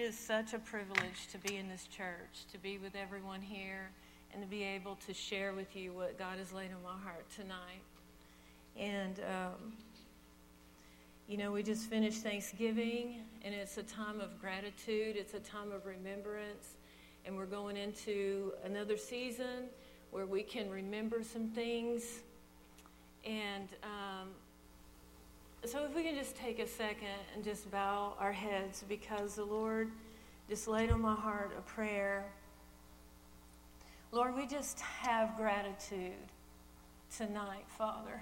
is such a privilege to be in this church, to be with everyone here, and to be able to share with you what God has laid on my heart tonight. And, we just finished Thanksgiving, and it's a time of gratitude. It's a time of remembrance. And we're going into another season where we can remember some things. And so if we can just take a second and just bow our heads, because the Lord just laid on my heart a prayer. Lord, we just have gratitude tonight, Father.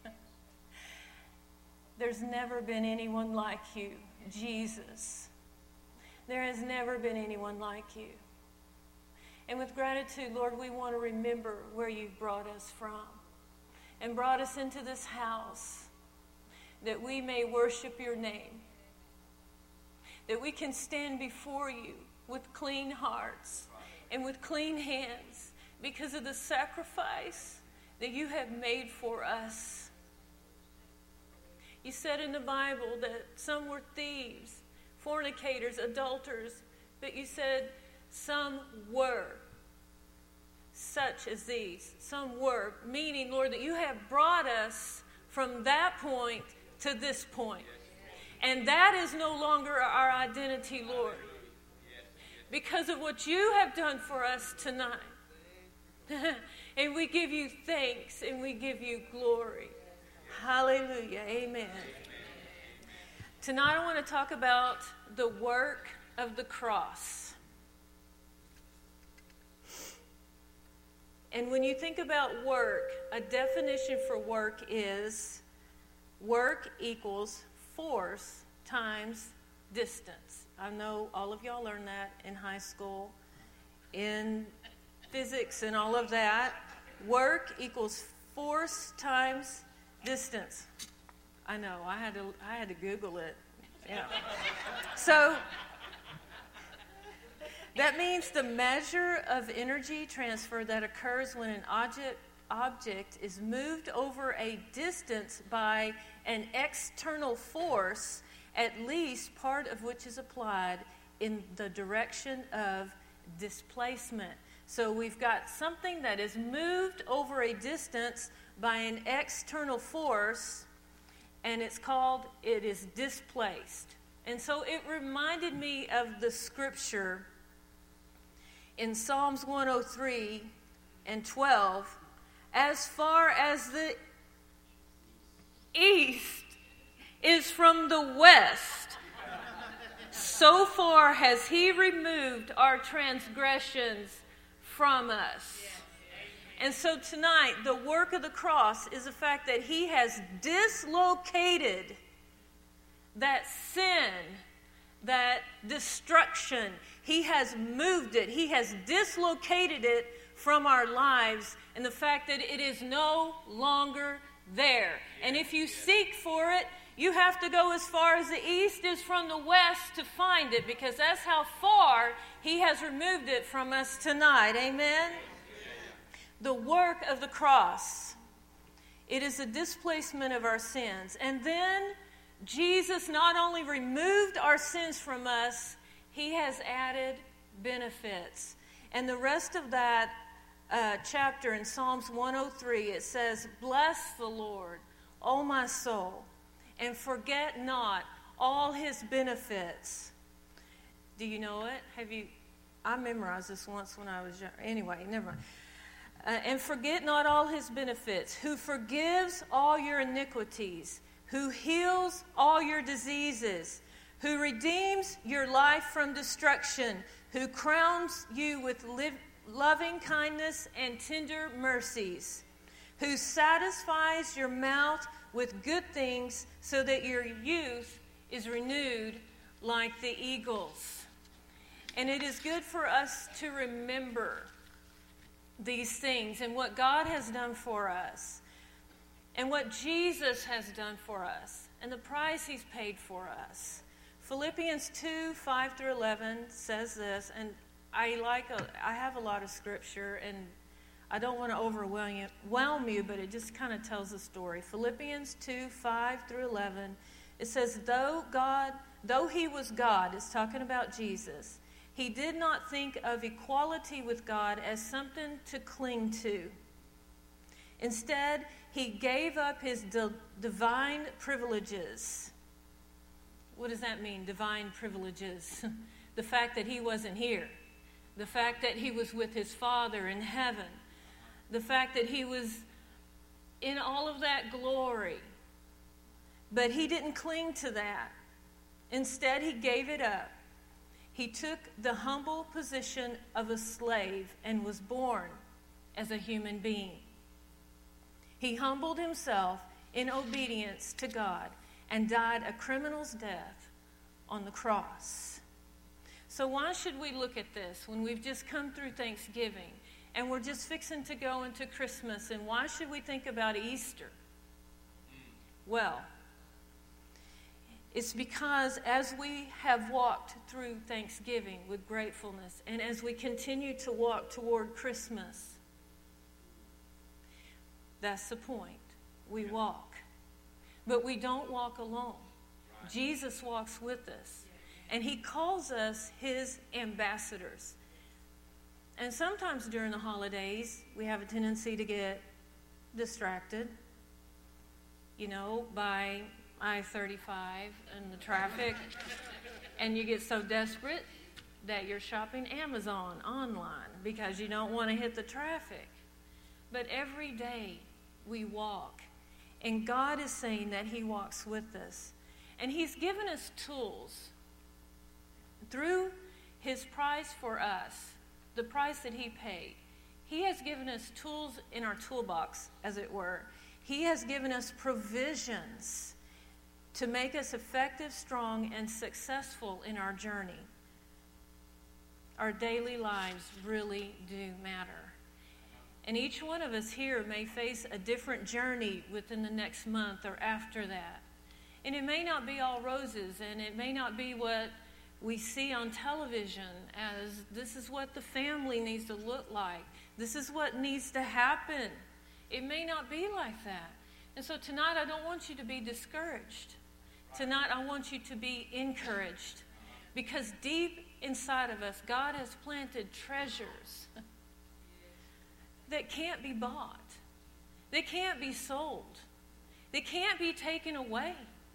There's never been anyone like you, Jesus. There has never been anyone like you. And with gratitude, Lord, we want to remember where you've brought us from and brought us into this house, that we may worship your name, that we can stand before you with clean hearts and with clean hands because of the sacrifice that you have made for us. You said in the Bible that some were thieves, fornicators, adulterers, but you said some were such as these. Some were, meaning, Lord, that you have brought us from that point to this point. And that is no longer our identity, Lord, because of what you have done for us tonight. And we give you thanks and we give you glory. Hallelujah. Amen. Tonight I want to talk about the work of the cross. And when you think about work, a definition for work is work equals force times distance. I know all of y'all learned that in high school, in physics and all of that. Work equals force times distance. I know, I had to Google it. Yeah. So that means the measure of energy transfer that occurs when an object is moved over a distance by an external force, at least part of which is applied in the direction of displacement. So we've got something that is moved over a distance by an external force, and it is displaced. And so it reminded me of the scripture in Psalms 103 and 12, as far as the east is from the west, so far has he removed our transgressions from us. And so tonight, the work of the cross is the fact that he has dislocated that sin, that destruction. He has moved it. He has dislocated it from our lives, and the fact that it is no longer there. And if you seek for it, you have to go as far as the east is from the west to find it, because that's how far he has removed it from us tonight. Amen? The work of the cross. It is a displacement of our sins. And then Jesus not only removed our sins from us, he has added benefits. And the rest of that chapter in Psalms 103, it says, "Bless the Lord, O my soul, and forget not all his benefits." Do you know it? I memorized this once when I was young. Anyway, never mind. "And forget not all his benefits, who forgives all your iniquities, who heals all your diseases, who redeems your life from destruction, who crowns you with loving kindness and tender mercies, who satisfies your mouth with good things so that your youth is renewed like the eagles." And it is good for us to remember these things and what God has done for us and what Jesus has done for us and the price he's paid for us. Philippians 2, 5 through 11 says this, and I have a lot of scripture, and I don't want to overwhelm you, but it just kind of tells the story. Philippians 2, 5 through 11, it says, though though he was God, it's talking about Jesus, he did not think of equality with God as something to cling to. Instead, he gave up his divine privileges. What does that mean, divine privileges? The fact that he wasn't here. The fact that he was with his Father in heaven. The fact that he was in all of that glory. But he didn't cling to that. Instead, he gave it up. He took the humble position of a slave and was born as a human being. He humbled himself in obedience to God and died a criminal's death on the cross. So why should we look at this when we've just come through Thanksgiving and we're just fixing to go into Christmas, and why should we think about Easter? Well, it's because as we have walked through Thanksgiving with gratefulness, and as we continue to walk toward Christmas, that's the point. We walk. But we don't walk alone. Jesus walks with us. And he calls us his ambassadors. And sometimes during the holidays, we have a tendency to get distracted, by I-35 and the traffic. And you get so desperate that you're shopping Amazon online because you don't want to hit the traffic. But every day we walk. And God is saying that he walks with us. And he's given us tools. Through his price for us, the price that he paid, he has given us tools in our toolbox, as it were. He has given us provisions to make us effective, strong, and successful in our journey. Our daily lives really do matter. And each one of us here may face a different journey within the next month or after that. And it may not be all roses, and it may not be what we see on television as this is what the family needs to look like. This is what needs to happen. It may not be like that. And so tonight I don't want you to be discouraged. Tonight I want you to be encouraged. Because deep inside of us, God has planted treasures that can't be bought. They can't be sold. They can't be taken away.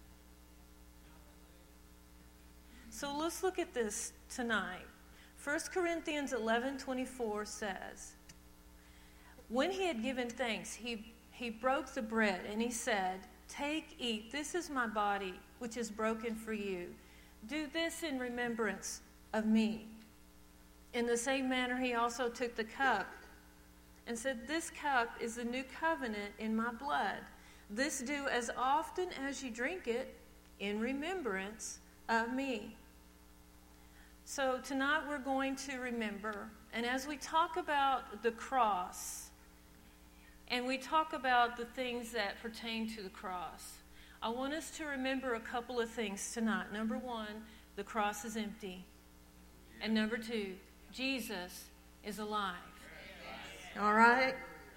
So let's look at this tonight. 1 Corinthians 11:24 says, when he had given thanks, he broke the bread and he said, "Take, eat, this is my body, which is broken for you. Do this in remembrance of me." In the same manner, he also took the cup and said, "This cup is the new covenant in my blood. This do as often as you drink it in remembrance of me." So tonight we're going to remember, and as we talk about the cross, and we talk about the things that pertain to the cross, I want us to remember a couple of things tonight. Number one, the cross is empty. And number two, Jesus is alive. All right?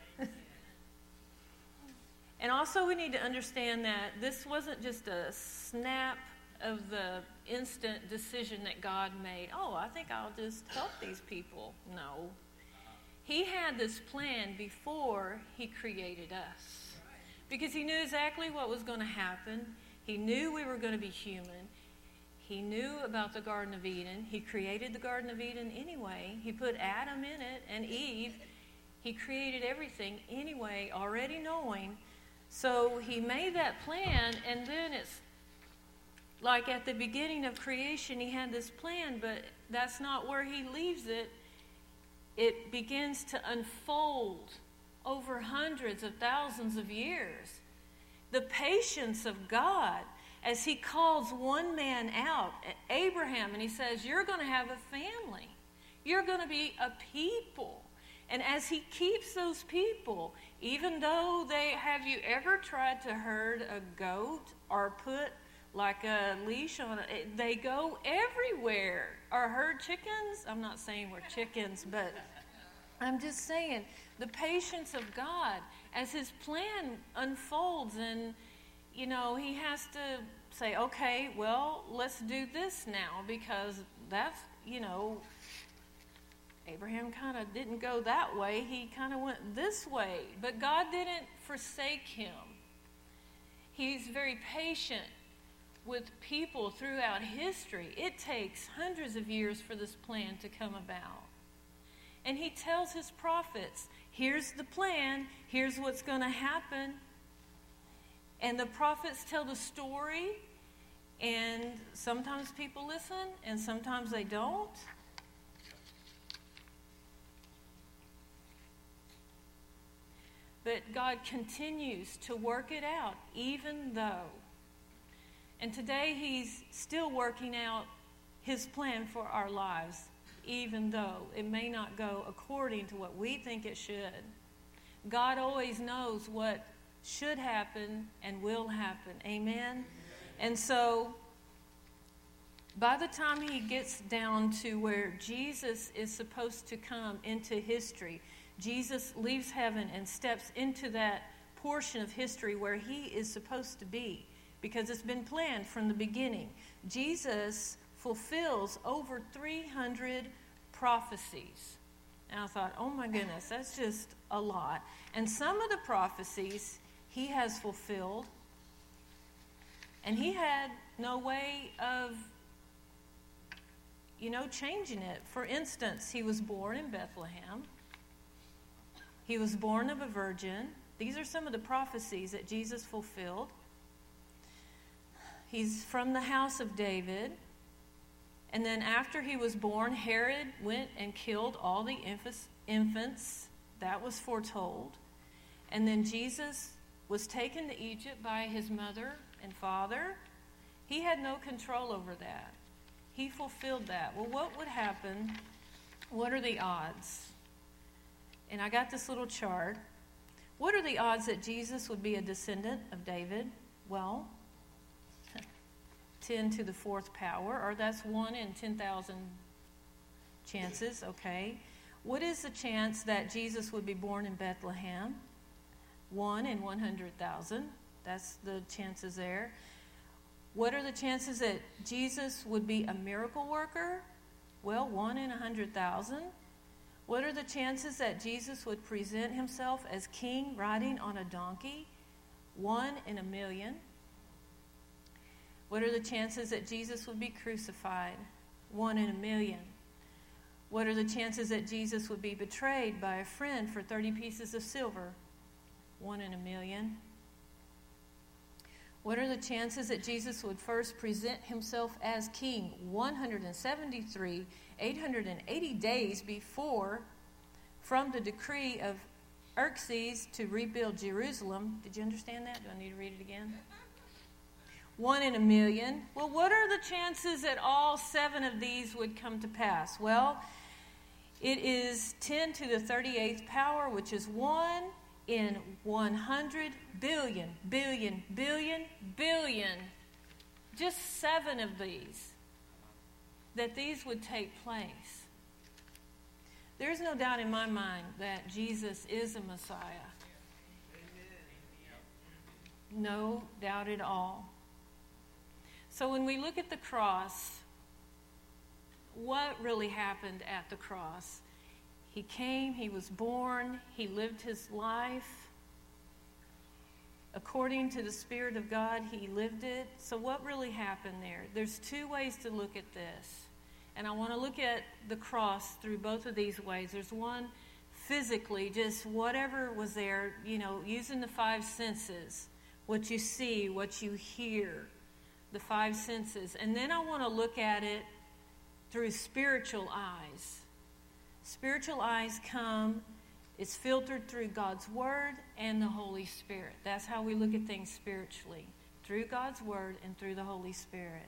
And also we need to understand that this wasn't just a snap of the instant decision that God made. Oh, I think I'll just help these people. No. He had this plan before he created us. Because he knew exactly what was going to happen. He knew we were going to be human. He knew about the Garden of Eden. He created the Garden of Eden anyway. He put Adam in it and Eve. He created everything anyway, already knowing. So he made that plan, and then it's like at the beginning of creation, he had this plan, but that's not where he leaves it. It begins to unfold over hundreds of thousands of years. The patience of God as he calls one man out, Abraham, and he says, "You're going to have a family. You're going to be a people." And as he keeps those people, even though have you ever tried to herd a goat or put like a leash on it? They go everywhere. Or herd chickens. I'm not saying we're chickens, but I'm just saying the patience of God as his plan unfolds, and he has to say, okay, well, let's do this now, because that's, Abraham kind of didn't go that way. He kind of went this way. But God didn't forsake him. He's very patient with people throughout history. It takes hundreds of years for this plan to come about. And he tells his prophets, here's the plan, here's what's going to happen. And the prophets tell the story, and sometimes people listen, and sometimes they don't. But God continues to work it out, even though. And today he's still working out his plan for our lives, even though it may not go according to what we think it should. God always knows what should happen and will happen. Amen? And so, by the time he gets down to where Jesus is supposed to come into history, Jesus leaves heaven and steps into that portion of history where he is supposed to be, because it's been planned from the beginning. Jesus fulfills over 300 prophecies. And I thought, oh my goodness, that's just a lot. And some of the prophecies he has fulfilled, and he had no way of, changing it. For instance, he was born in Bethlehem. He was born of a virgin. These are some of the prophecies that Jesus fulfilled. He's from the house of David. And then after he was born, Herod went and killed all the infants. That was foretold. And then Jesus was taken to Egypt by his mother and father. He had no control over that. He fulfilled that. Well, what would happen? What are the odds? And I got this little chart. What are the odds that Jesus would be a descendant of David? Well, 10 to the fourth power, or that's 1 in 10,000 chances, okay. What is the chance that Jesus would be born in Bethlehem? 1 in 100,000. That's the chances there. What are the chances that Jesus would be a miracle worker? Well, 1 in 100,000. What are the chances that Jesus would present himself as king riding on a donkey? 1 in 1,000,000. What are the chances that Jesus would be crucified? 1 in 1,000,000. What are the chances that Jesus would be betrayed by a friend for 30 pieces of silver? 1 in 1,000,000. What are the chances that Jesus would first present himself as king 173, 880 days before, from the decree of Xerxes to rebuild Jerusalem? Did you understand that? Do I need to read it again? 1 in 1,000,000. Well, what are the chances that all 7 of these would come to pass? Well, it is 10 to the 38th power, which is 1 in 100 billion, billion, billion, billion. Just 7 of these, that these would take place. There's no doubt in my mind that Jesus is a Messiah. No doubt at all. So when we look at the cross, what really happened at the cross? He came, he was born, he lived his life. According to the Spirit of God, he lived it. So what really happened there? There's 2 ways to look at this. And I want to look at the cross through both of these ways. There's one physically, just whatever was there, using the 5 senses. What you see, what you hear, the 5 senses. And then I want to look at it through spiritual eyes. Spiritual eyes it's filtered through God's Word and the Holy Spirit. That's how we look at things spiritually, through God's Word and through the Holy Spirit.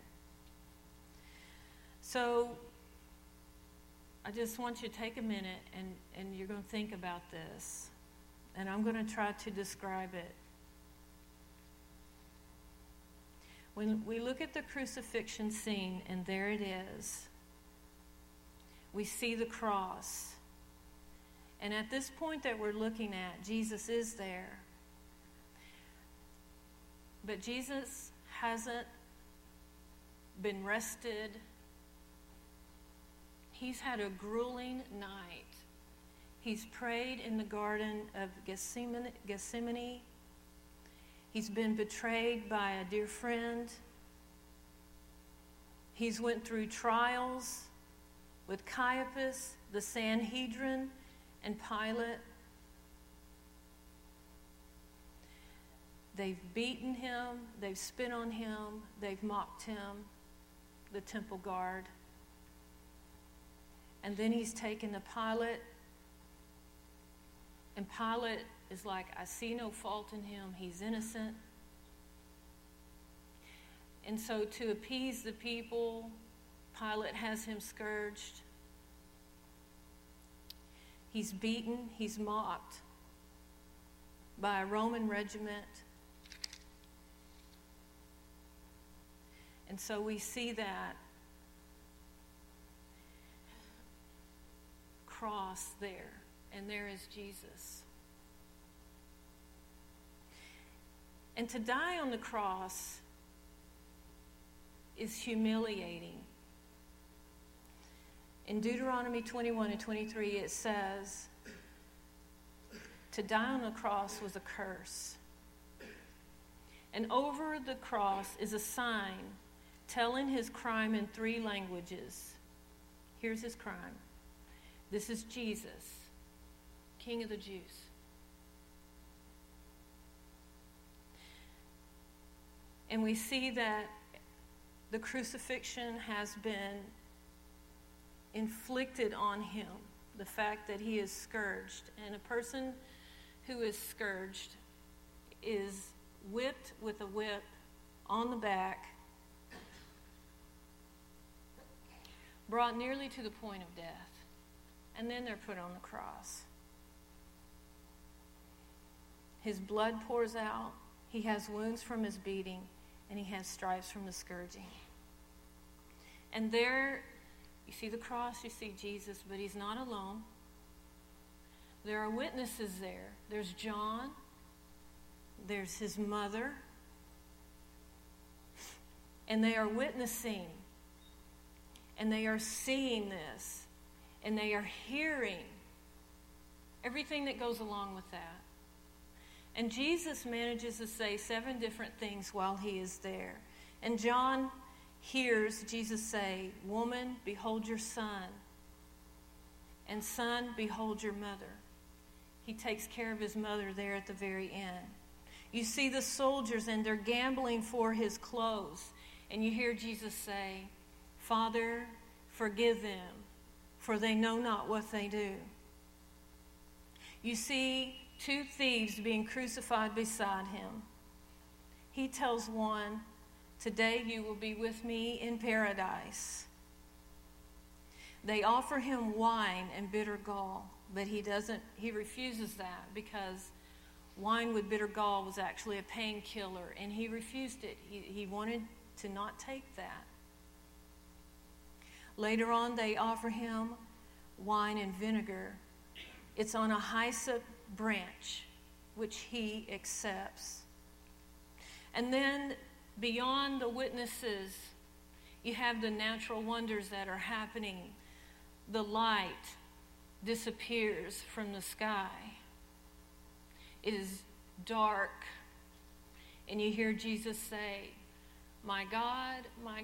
So I just want you to take a minute and you're going to think about this. And I'm going to try to describe it. When we look at the crucifixion scene, and there it is, we see the cross. And at this point that we're looking at, Jesus is there. But Jesus hasn't been rested. He's had a grueling night. He's prayed in the Garden of Gethsemane. He's been betrayed by a dear friend. He's went through trials with Caiaphas, the Sanhedrin, and Pilate. They've beaten him, they've spit on him, they've mocked him, the temple guard. And then he's taken to Pilate, and Pilate is like, I see no fault in him, he's innocent. And so to appease the people, Pilate has him scourged. He's beaten, he's mocked by a Roman regiment. And so we see that cross there, and there is Jesus. And to die on the cross is humiliating. In Deuteronomy 21 and 23, it says, to die on the cross was a curse. And over the cross is a sign telling his crime in 3 languages. Here's his crime. This is Jesus, King of the Jews. And we see that the crucifixion has been inflicted on him, the fact that he is scourged. And a person who is scourged is whipped with a whip on the back, brought nearly to the point of death, and then they're put on the cross. His blood pours out, he has wounds from his beating, and he has stripes from the scourging. And there, you see the cross, you see Jesus, but he's not alone. There are witnesses there. There's John, there's his mother, and they are witnessing, and they are seeing this, and they are hearing everything that goes along with that. And Jesus manages to say 7 different things while he is there. And John hears Jesus say, woman, behold your son. And son, behold your mother. He takes care of his mother there at the very end. You see the soldiers, and they're gambling for his clothes. And you hear Jesus say, Father, forgive them, for they know not what they do. You see 2 thieves being crucified beside him. He tells one, today you will be with me in paradise. They offer him wine and bitter gall, but he refuses that, because wine with bitter gall was actually a painkiller, and he refused it. He wanted to not take that. Later on, they offer him wine and vinegar. It's on a hyssop branch, which he accepts. And then beyond the witnesses, you have the natural wonders that are happening. The light disappears from the sky. It is dark, and you hear Jesus say, my God,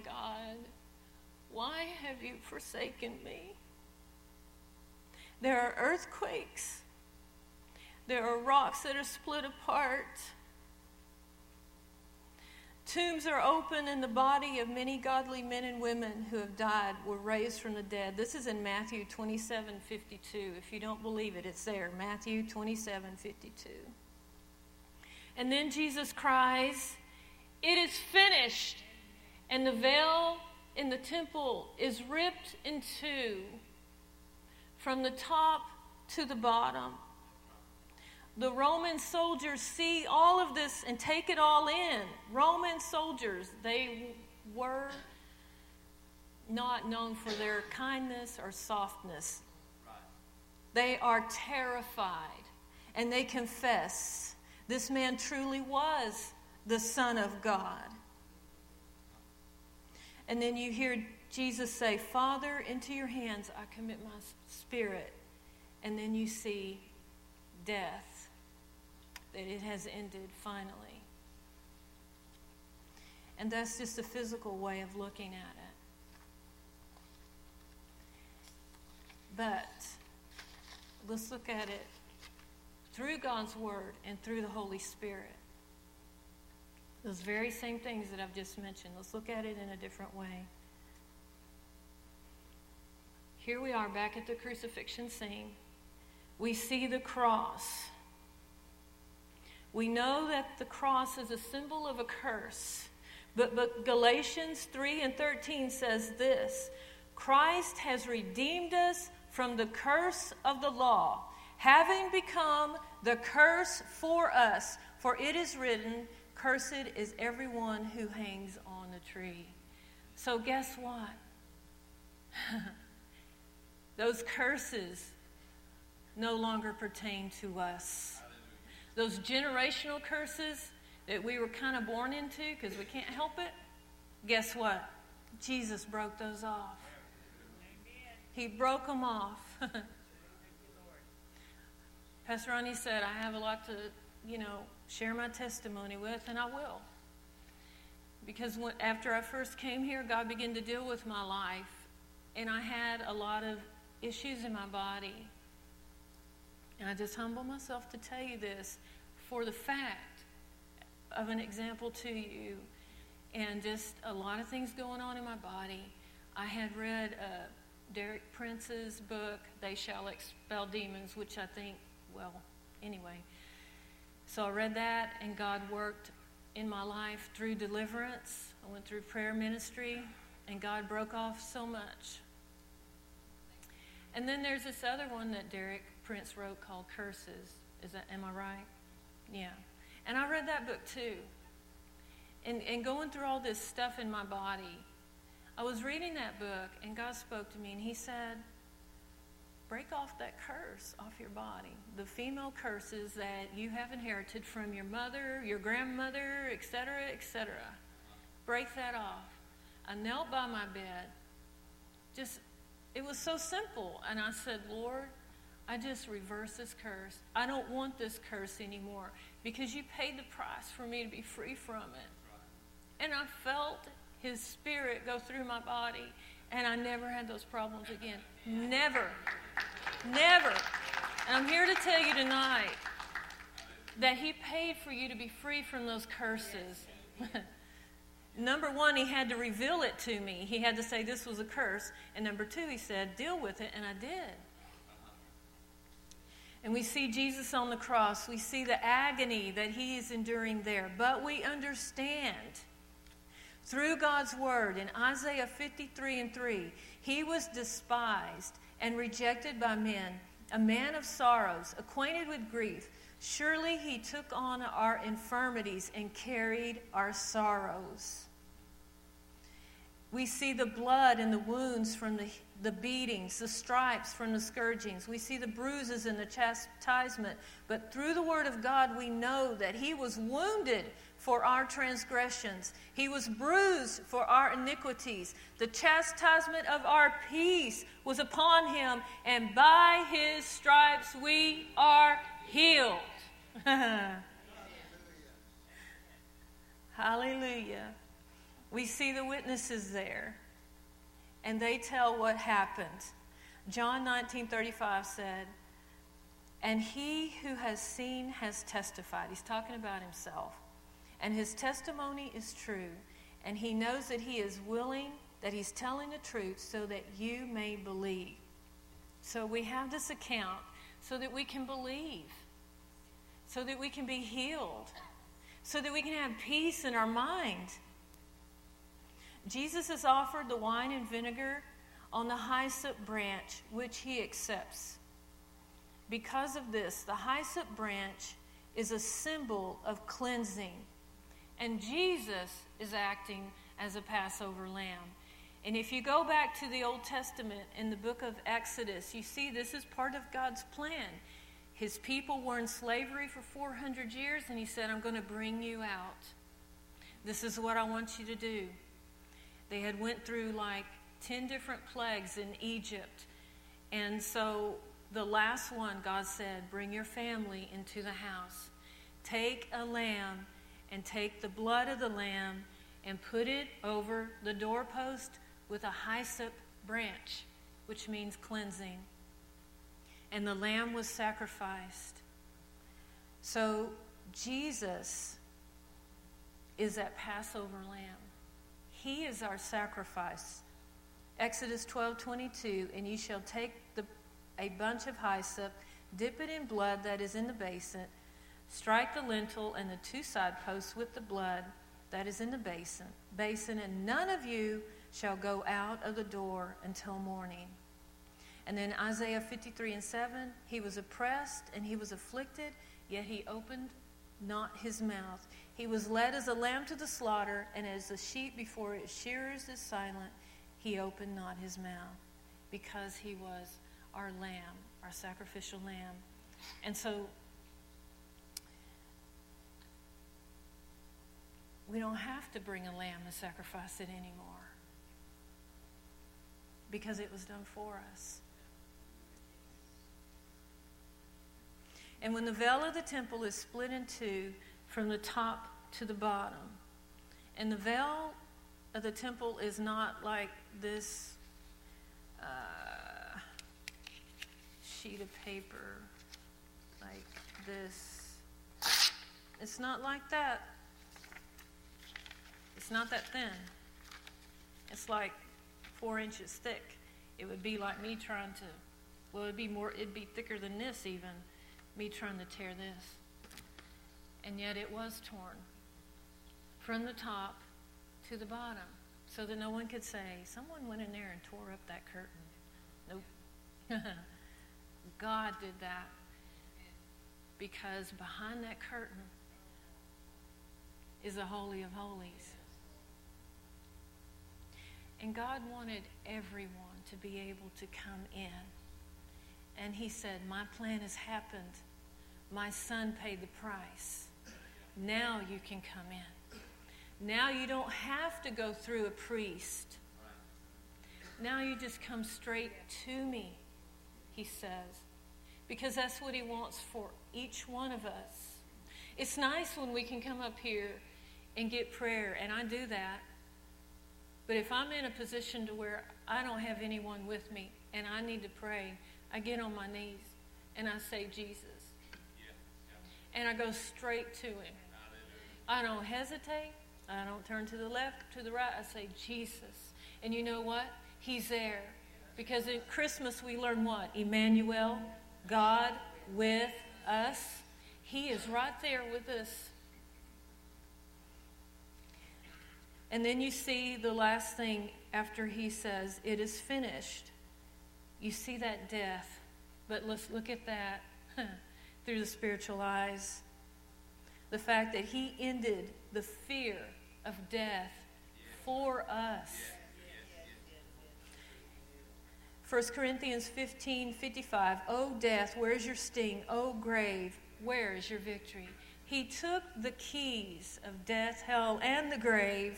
why have you forsaken me? There are earthquakes. There are rocks that are split apart. Tombs are open, and the body of many godly men and women who have died were raised from the dead. This is in Matthew 27:52. If you don't believe it, it's there. Matthew 27:52. And then Jesus cries, it is finished. And the veil in the temple is ripped in 2 from the top to the bottom. The Roman soldiers see all of this and take it all in. Roman soldiers, they were not known for their kindness or softness. They are terrified, and they confess this man truly was the Son of God. And then you hear Jesus say, Father, into your hands I commit my spirit. And then you see death, that it has ended finally. And that's just a physical way of looking at it. But let's look at it through God's Word and through the Holy Spirit. Those very same things that I've just mentioned. Let's look at it in a different way. Here we are back at the crucifixion scene. We see the cross. We know that the cross is a symbol of a curse. But Galatians 3:13 says this, Christ has redeemed us from the curse of the law, having become the curse for us. For it is written, cursed is everyone who hangs on a tree. So guess what? Those curses no longer pertain to us. Those generational curses that we were kind of born into because we can't help it, guess what? Jesus broke those off. He broke them off. Pastor Ronnie said, I have a lot to, share my testimony with, and I will. Because after I first came here, God began to deal with my life, and I had a lot of issues in my body. And I just humble myself to tell you this for the fact of an example to you, and just a lot of things going on in my body. I had read Derek Prince's book, They Shall Expel Demons, which I think, anyway. So I read that, and God worked in my life through deliverance. I went through prayer ministry, and God broke off so much. And then there's this other one that Derek Prince wrote called Curses. Am I right? Yeah. And I read that book too. And going through all this stuff in my body, I was reading that book, and God spoke to me, and he said, break off that curse off your body. The female curses that you have inherited from your mother, your grandmother, etc., etc. Break that off. I knelt by my bed. It was so simple. And I said, Lord, I just reverse this curse. I don't want this curse anymore because you paid the price for me to be free from it. And I felt his spirit go through my body, and I never had those problems again. Never. Never. And I'm here to tell you tonight that he paid for you to be free from those curses. Number one, he had to reveal it to me. He had to say this was a curse. And number two, he said, deal with it, and I did. And we see Jesus on the cross. We see the agony that he is enduring there. But we understand through God's word in Isaiah 53:3, he was despised and rejected by men, a man of sorrows, acquainted with grief. Surely he took on our infirmities and carried our sorrows. We see the blood and the wounds from the beatings, the stripes from the scourgings. We see the bruises and the chastisement. But through the word of God, we know that he was wounded for our transgressions. He was bruised for our iniquities. The chastisement of our peace was upon him, and by his stripes we are healed. Hallelujah. We see the witnesses there, and they tell what happened. John 19:35 said, and he who has seen has testified. He's talking about himself. And his testimony is true, and he knows that he is willing, that he's telling the truth so that you may believe. So we have this account so that we can believe, so that we can be healed, so that we can have peace in our mind. Jesus has offered the wine and vinegar on the hyssop branch, which he accepts. Because of this, the hyssop branch is a symbol of cleansing. And Jesus is acting as a Passover lamb. And if you go back to the Old Testament in the book of Exodus, you see this is part of God's plan. His people were in slavery for 400 years, and he said, I'm going to bring you out. This is what I want you to do. They had went through like 10 different plagues in Egypt. And so the last one, God said, bring your family into the house. Take a lamb and take the blood of the lamb and put it over the doorpost with a hyssop branch, which means cleansing. And the lamb was sacrificed. So Jesus is that Passover lamb. He is our sacrifice. Exodus 12:22, and ye shall take a bunch of hyssop, dip it in blood that is in the basin, strike the lintel and the 2 side posts with the blood that is in the basin, and none of you shall go out of the door until morning. And then Isaiah 53:7, he was oppressed and he was afflicted, yet he opened not his mouth. He was led as a lamb to the slaughter, and as a sheep before its shearers is silent, he opened not his mouth, because he was our lamb, our sacrificial lamb. And so we don't have to bring a lamb and sacrifice it anymore, because it was done for us. And when the veil of the temple is split in two from the top to the bottom, and the veil of the temple is not like this sheet of paper, like this. It's not like that. It's not that thin. It's like 4 inches thick. It would be like me trying to, well, it'd be thicker than this even, me trying to tear this. And yet it was torn from the top to the bottom, so that no one could say, someone went in there and tore up that curtain. Nope. God did that, because behind that curtain is the Holy of Holies. And God wanted everyone to be able to come in. And he said, my plan has happened. My son paid the price. Now you can come in. Now you don't have to go through a priest. Now you just come straight to me, he says. Because that's what he wants for each one of us. It's nice when we can come up here and get prayer, and I do that. But if I'm in a position to where I don't have anyone with me and I need to pray, I get on my knees and I say, Jesus. And I go straight to him. I don't hesitate. I don't turn to the left, to the right. I say, Jesus. And you know what? He's there. Because at Christmas we learn what? Emmanuel, God with us. He is right there with us. And then you see the last thing after he says, it is finished. You see that death. But let's look at that through the spiritual eyes. The fact that he ended the fear of death for us. 1 Corinthians 15:55. O death, where is your sting? O grave, where is your victory? He took the keys of death, hell, and the grave,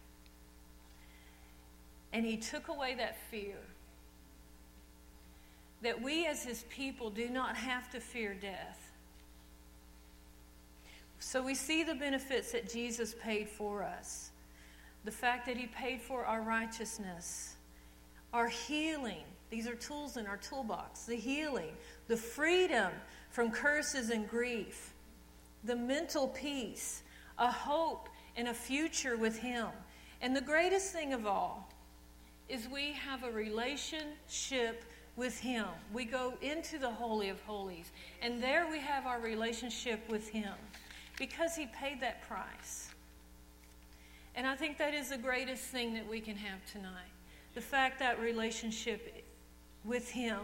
and he took away that fear. That we as his people do not have to fear death. So we see the benefits that Jesus paid for us. The fact that he paid for our righteousness, our healing. These are tools in our toolbox. The healing, the freedom from curses and grief, the mental peace, a hope and a future with him. And the greatest thing of all is we have a relationship with him. We go into the Holy of Holies, and there we have our relationship with him because he paid that price. And I think that is the greatest thing that we can have tonight. The fact that relationship with him.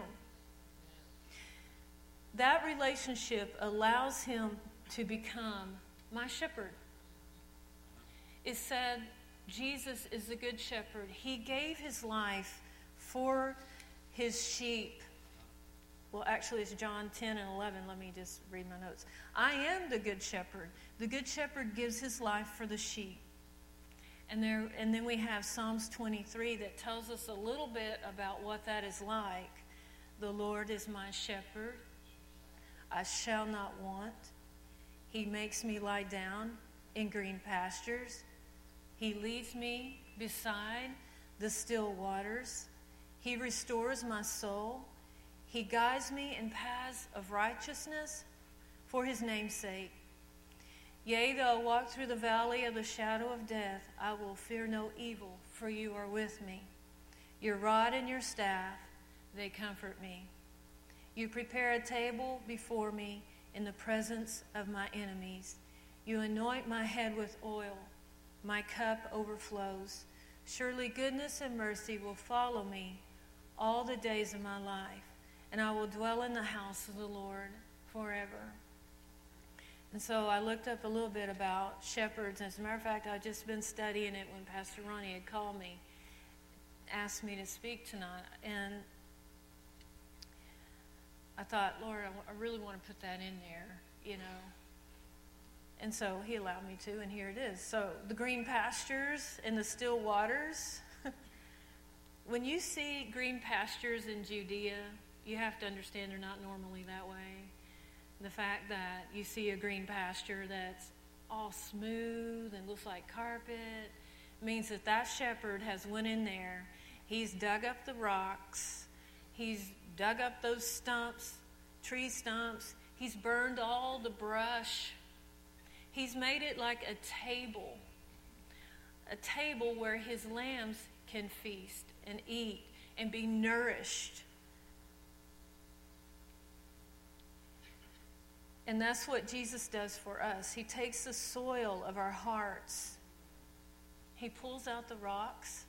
That relationship allows him to become my shepherd. It said Jesus is the good shepherd. He gave his life for his sheep. Well, actually, it's John 10 and 11. Let me just read my notes. I am the good shepherd. The good shepherd gives his life for the sheep. And then we have Psalms 23 that tells us a little bit about what that is like. The Lord is my shepherd. I shall not want. He makes me lie down in green pastures. He leads me beside the still waters. He restores my soul. He guides me in paths of righteousness for his name's sake. Yea, though I walk through the valley of the shadow of death, I will fear no evil, for you are with me. Your rod and your staff, they comfort me. You prepare a table before me in the presence of my enemies. You anoint my head with oil. My cup overflows. Surely goodness and mercy will follow me all the days of my life, and I will dwell in the house of the Lord forever. And so I looked up a little bit about shepherds. As a matter of fact, I'd just been studying it when Pastor Ronnie had called me, asked me to speak tonight. And I thought, Lord, I really want to put that in there, you know. And so he allowed me to, and here it is. So the green pastures and the still waters. When you see green pastures in Judea, you have to understand they're not normally that way. The fact that you see a green pasture that's all smooth and looks like carpet means that shepherd has went in there. He's dug up the rocks. He's dug up those stumps, tree stumps. He's burned all the brush. He's made it like a table where his lambs can feast and eat and be nourished. And that's what Jesus does for us. He takes the soil of our hearts. He pulls out the rocks,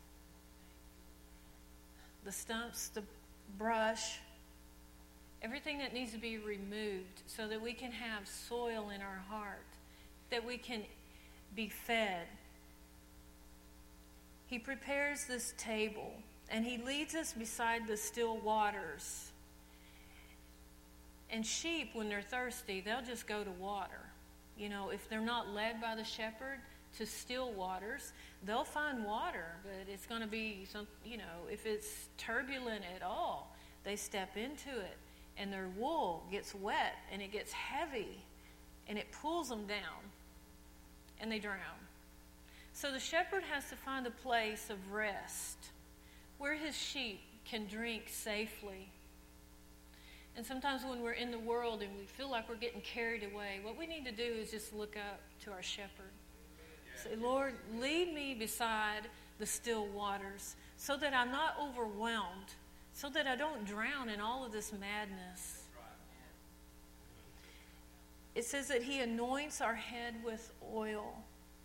the stumps, the brush, everything that needs to be removed so that we can have soil in our heart, that we can be fed. He prepares this table, and he leads us beside the still waters. And sheep, when they're thirsty, they'll just go to water. You know, if they're not led by the shepherd to still waters, they'll find water, but it's going to be some, you know, if it's turbulent at all, they step into it, and their wool gets wet, and it gets heavy, and it pulls them down, and they drown. So the shepherd has to find a place of rest where his sheep can drink safely. And sometimes when we're in the world and we feel like we're getting carried away, what we need to do is just look up to our shepherd. Say, Lord, lead me beside the still waters so that I'm not overwhelmed, so that I don't drown in all of this madness. It says that he anoints our head with oil.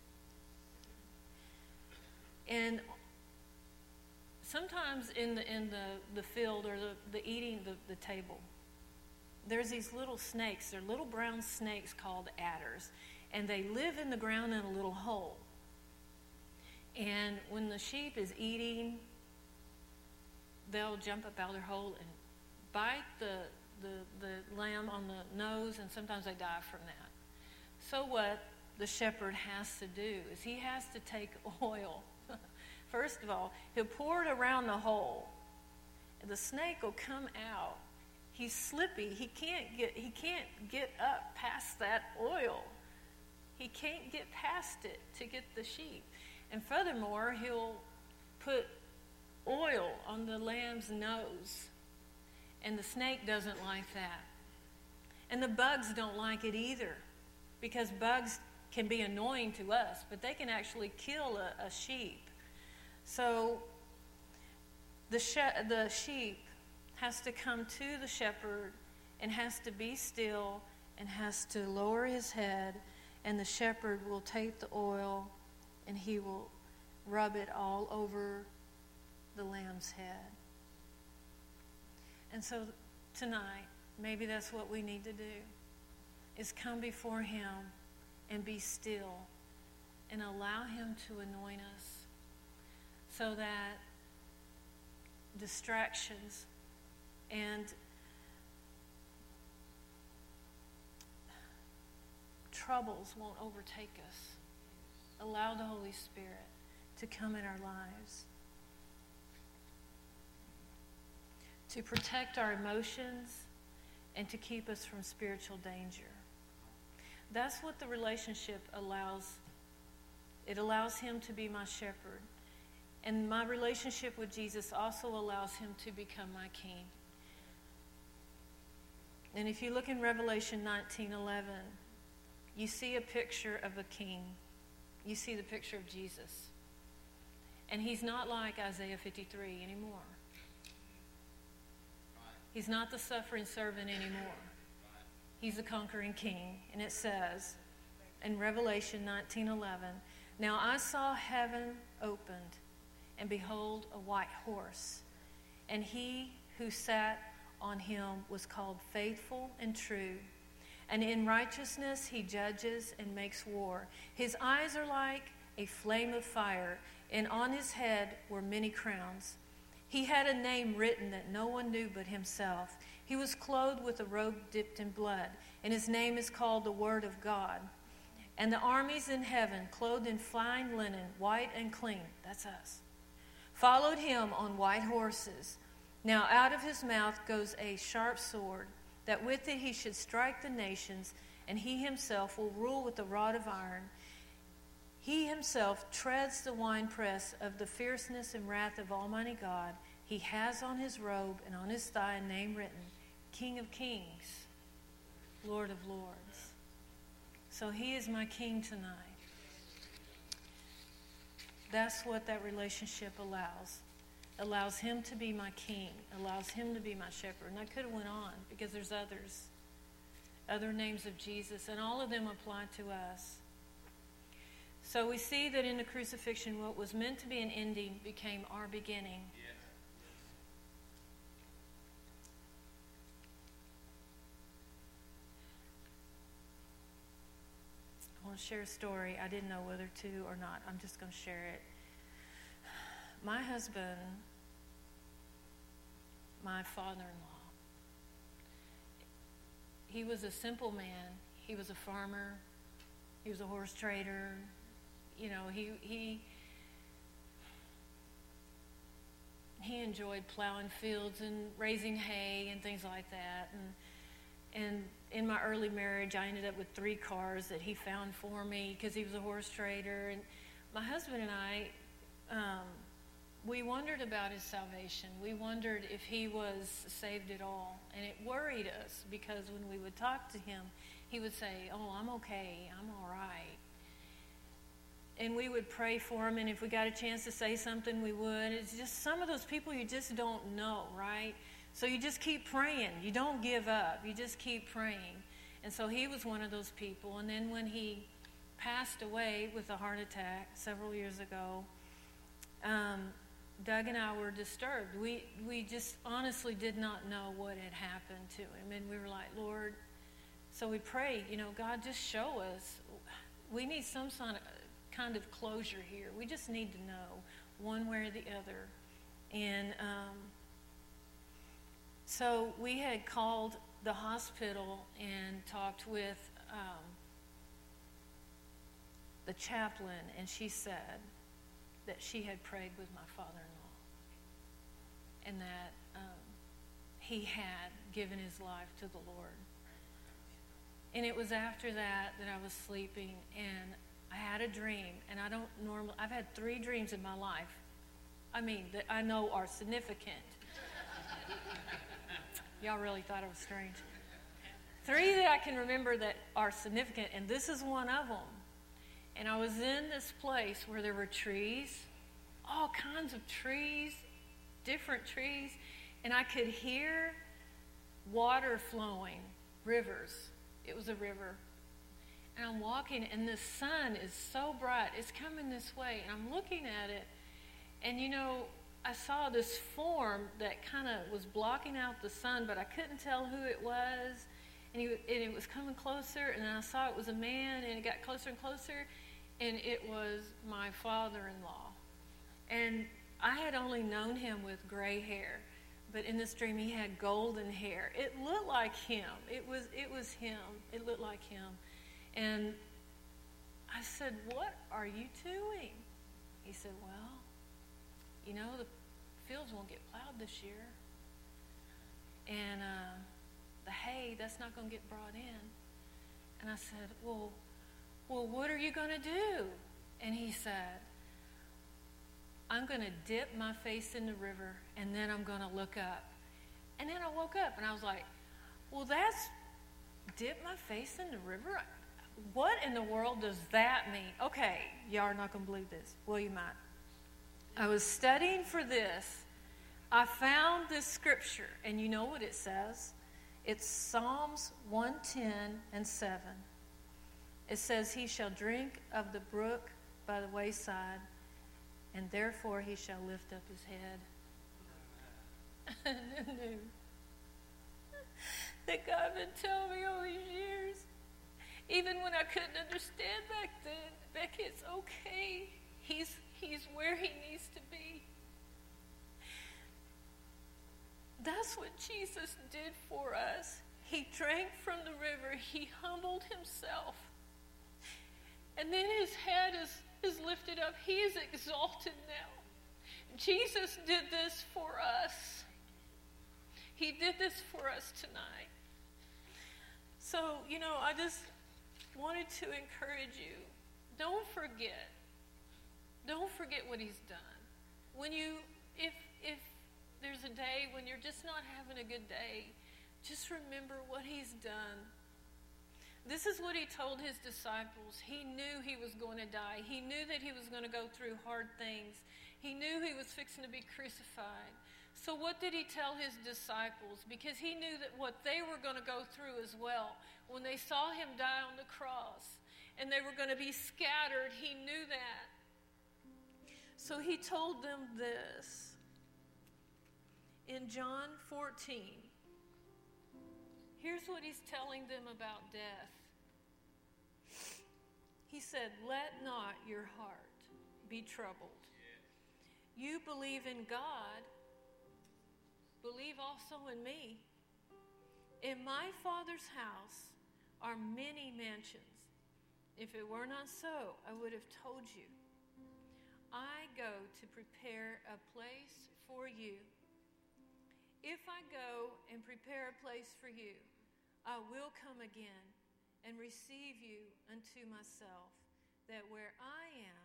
And sometimes in the field or the eating the table, there's these little snakes. They're little brown snakes called adders. And they live in the ground in a little hole. And when the sheep is eating, they'll jump up out of their hole and bite the lamb on the nose, and sometimes they die from that. So what the shepherd has to do is he has to take oil. First of all, he'll pour it around the hole, and the snake will come out. He's slippy. He can't get up past that oil. He can't get past it to get the sheep. And furthermore, he'll put oil on the lamb's nose. And the snake doesn't like that. And the bugs don't like it either, because bugs can be annoying to us, but they can actually kill a sheep. So the sheep has to come to the shepherd and has to be still and has to lower his head, and the shepherd will take the oil and he will rub it all over the lamb's head. And so tonight, maybe that's what we need to do, is come before him and be still and allow him to anoint us so that distractions and troubles won't overtake us. Allow the Holy Spirit to come in our lives, to protect our emotions, and to keep us from spiritual danger. That's what the relationship allows. It allows him to be my shepherd. And my relationship with Jesus also allows him to become my king. And if you look in Revelation 19:11, you see a picture of a king. You see the picture of Jesus. And he's not like Isaiah 53 anymore. He's not the suffering servant anymore. He's the conquering king. And it says in Revelation 19:11, "Now I saw heaven opened, and behold, a white horse. And he who sat on him was called Faithful and True. And in righteousness he judges and makes war. His eyes are like a flame of fire, and on his head were many crowns. He had a name written that no one knew but himself. He was clothed with a robe dipped in blood, and his name is called the Word of God. And the armies in heaven, clothed in fine linen, white and clean," that's us, "followed him on white horses. Now out of his mouth goes a sharp sword, that with it he should strike the nations, and he himself will rule with a rod of iron. He himself treads the winepress of the fierceness and wrath of Almighty God. He has on his robe and on his thigh a name written, King of Kings, Lord of Lords." So he is my king tonight. That's what that relationship allows. Allows him to be my king. Allows him to be my shepherd. And I could have went on because there's others. Other names of Jesus. And all of them apply to us. So we see that in the crucifixion, what was meant to be an ending became our beginning. Yes. I want to share a story. I didn't know whether to or not. I'm just going to share it. My husband, my father-in-law, he was a simple man. He was a farmer. He was a horse trader. You know, he enjoyed plowing fields and raising hay and things like that. And in my early marriage, I ended up with 3 cars that he found for me because he was a horse trader. And my husband and I, we wondered about his salvation. We wondered if he was saved at all. And it worried us because when we would talk to him, he would say, "Oh, I'm okay. I'm all right." And we would pray for him, and if we got a chance to say something, we would. It's just some of those people you just don't know, right? So you just keep praying. You don't give up. You just keep praying. And so he was one of those people. And then when he passed away with a heart attack several years ago, Doug and I were disturbed. We just honestly did not know what had happened to him. And we were like, Lord, so we prayed, God, just show us. We need some kind of closure here. We just need to know one way or the other. And so we had called the hospital and talked with the chaplain, and she said that she had prayed with my father-in-law and that he had given his life to the Lord. And it was after that I was sleeping, and I had a dream, and I've had 3 dreams in my life. I mean, that I know are significant. Y'all really thought it was strange. 3 that I can remember that are significant, and this is one of them. And I was in this place where there were trees, all kinds of trees, different trees, and I could hear water flowing, rivers. It was a river. And I'm walking, and the sun is so bright. It's coming this way, and I'm looking at it, and I saw this form that kind of was blocking out the sun, but I couldn't tell who it was, and it was coming closer, and then I saw it was a man, and it got closer and closer, and it was my father-in-law. And I had only known him with gray hair, but in this dream he had golden hair. It looked like him. It was him. It looked like him. And I said, "What are you doing?" He said, well, the fields won't get plowed this year. And the hay, that's not going to get brought in. And I said, well, what are you going to do? And he said, I'm going to dip my face in the river, and then I'm going to look up. And then I woke up, and I was like, well, that's dip my face in the river? What in the world does that mean? Okay, y'all are not going to believe this. Well, you might. I was studying for this. I found this scripture, and you know what it says? It's Psalms 110 and 7. It says, he shall drink of the brook by the wayside, and therefore he shall lift up his head. I knew that God had been telling me all these years, even when I couldn't understand back then, Becky, it's okay. He's where he needs to be. That's what Jesus did for us. He drank from the river. He humbled himself. And then his head is lifted up. He is exalted now. Jesus did this for us. He did this for us tonight. So, I just wanted to encourage you. Don't forget. Don't forget what he's done. If there's a day when you're just not having a good day, just remember what he's done. This is what he told his disciples. He knew he was going to die. He knew that he was going to go through hard things. He knew he was fixing to be crucified. So what did he tell his disciples? Because he knew that what they were going to go through as well. When they saw him die on the cross and they were going to be scattered, he knew that. So he told them this in John 14. Here's what he's telling them about death. He said, let not your heart be troubled. You believe in God, believe also in me. In my Father's house are many mansions. If it were not so, I would have told you. I go to prepare a place for you. If I go and prepare a place for you, I will come again and receive you unto myself, that where I am,